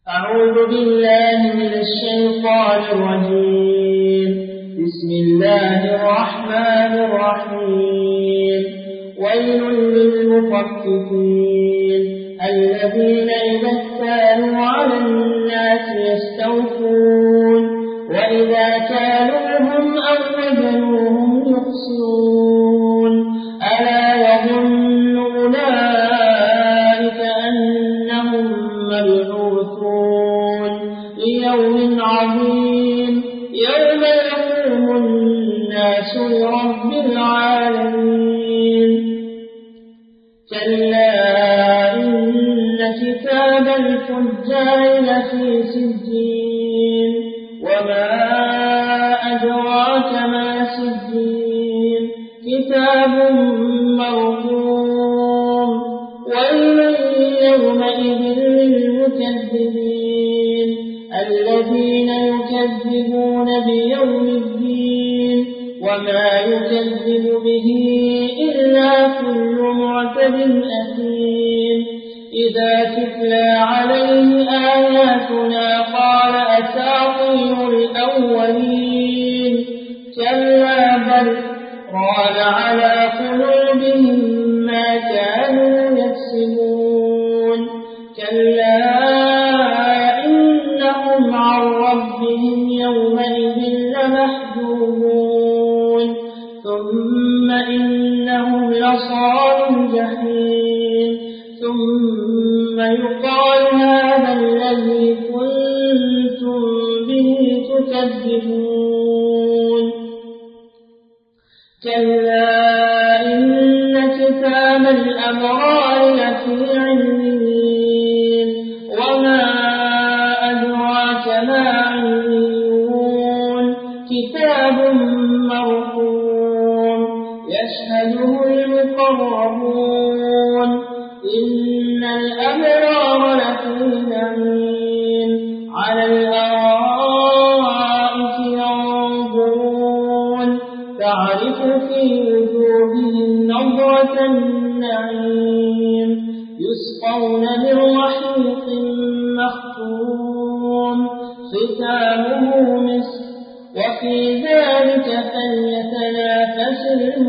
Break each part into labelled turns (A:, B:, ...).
A: أعوذ بالله من الشيطان الرجيم. بسم الله الرحمن الرحيم. ويل للمطففين الذين إذا اكتالوا على الناس يستوفون وإذا كالوهم أو وزنوهم يخسرون. ألا يظن أولئك أنهم مبعوثون ليوم عظيم يوم يقوم الناس لرب العالمين. كلا إن كتاب الفجار لفي سجين وما أدراك ما سجين كتاب مرقوم. ويل يومئذ للمكذبين الذين يكذبون بيوم الدين وما يكذب به إلا كل معتد أثيم. إذا تتلى عليه آياتنا قال أساطير الأولين. كلا بل ران على قلوبهم ما كانوا يكسبون. كلا إنهم عن ربهم يومئذ لمحجوبون. ثم إنهم لصالوا الجحيم ثم يقال هذا الذي كنتم به تكذبون. كلا إن كتاب الأبرار لفي عليين وما أدراك ما عليون. كتاب مرقوم يشهده المقربون. إن الأبرار لفي نعيم على الأرائك ينظرون تعرف في وجوههم نضرة النعيم. يسقون من رحيق مختوم ختامه مسك وفي ذلك فليتنافس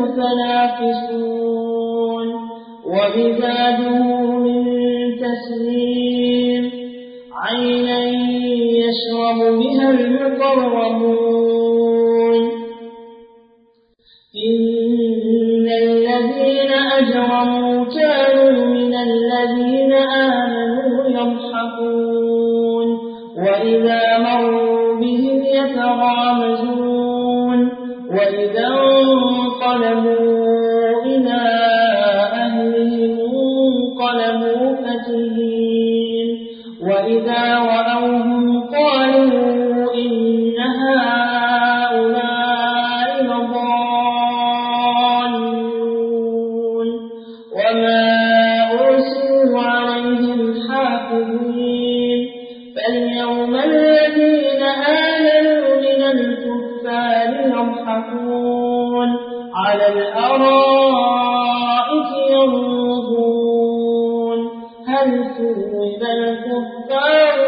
A: المتنافسون. ومزاجه من تسنيم عينا يشرب بها المقربون. إن الذين أجرموا كانوا من الذين آمنوا يضحكون وإذا مروا بهم يتغامزون. وإذا انقلبوا إلى أهلهم انقلبوا فكهين. وإذا رأوهم قالوا إن هؤلاء لضالون. وما أرسلوا عليهم حافظين. فاليوم الذين آمنوا من الكفار يضحكون على الأرائك ينظرون هل ثوب الكفار